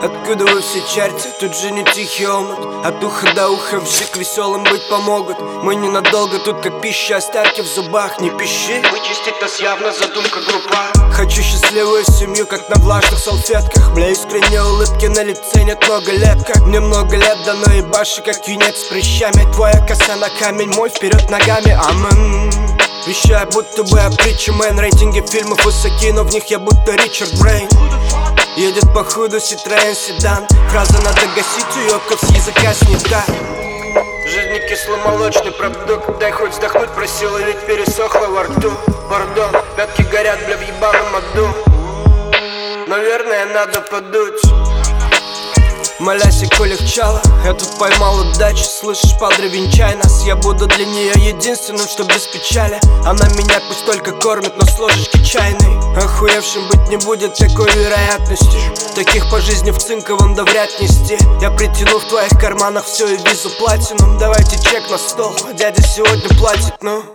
Откуда вы все чарите? Тут же не тихий омут. От уха до уха вжик веселым быть помогут. Мы ненадолго, тут как пища, остатки в зубах. Не пищи, вычистить нас явно задумка группа. Хочу счастливую семью, как на влажных салфетках. Бля, искренние улыбки на лице, нет много лет. Как мне много лет дано и баши, как юнец с прыщами. Твоя коса на камень, мой вперед ногами. Амен. Вещаю, будто бы я притча, мэн. Рейтинги фильмов высоки, но в них я будто Ричард Брейн. Едет по ходу Citroёn седан. Фраза надо гасить, уёбков с языка снята. Жизнь не кисломолочный продукт. Дай хоть вздохнуть, просила, ведь пересохло во рту. Пардон, пятки горят, бля, в ебаном аду. Наверное, надо подуть. Молясь, и легчало, я тут поймал удачу. Слышишь, падре, венчай нас. Я буду для нее единственным, что без печали. Она меня пусть только кормит, но с ложечки чайной. Охуевшим быть не будет такой вероятности. Таких по жизни в цинковом да вряд нести. Я притяну в твоих карманах все и визу платину. Давайте чек на стол, дядя сегодня платит, ну.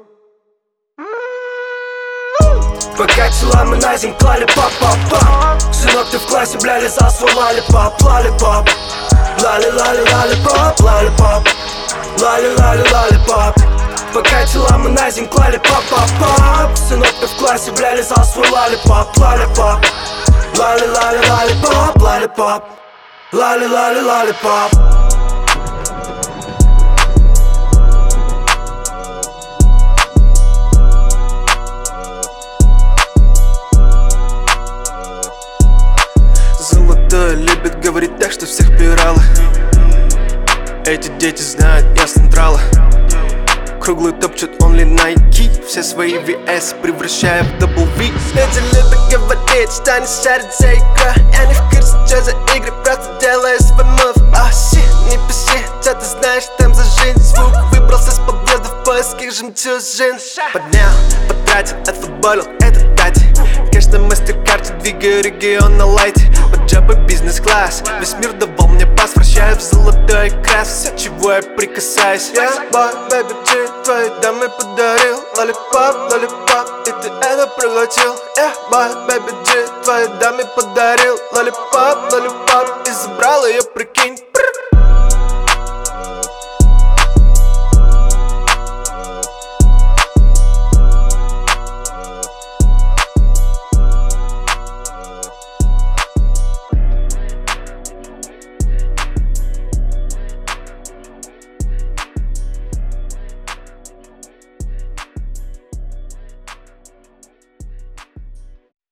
Пока тела мы на землю клали, пап-пап-пап. Сынок, ты в классе, бля, лизал свой лалипап, лалипап. Лали-лали-лали-пап, лалипап. Лали-лали-лали-пап. Пока тела мы на землю клали, пап-пап-пап. Сынок, ты в классе, бля, лизал свой лалипап, лалипап. Лали-лали-лали-пап, лалипап. Лали-лали-лали-пап. Любит говорить так, что всех пирало. Эти дети знают, я с централа. Круглый топчут only Nike. Все свои VS превращая в double V. Эти любят говорить, что не шарит за игра. Я не в курсе, что за игры, просто делаю свой мув. Не пиши, что ты знаешь там за жизнь. Звук выбрался с подъезда в поисках жемчужин. Поднял, потратил, отфутболил этот тати. Конечно, мастер-карте, двигаю регион на лайте. Под жопой бизнес-класс, весь мир давал мне пас. Вращаю в золотой крас все, чего я прикасаюсь. Я бой, бэйби, G, твоей даме подарил лалипап, лалипап, и ты это проглотил. Я бой, бэйби, G, твоей даме подарил лалипап, лалипап, и забрал ее, прикинь.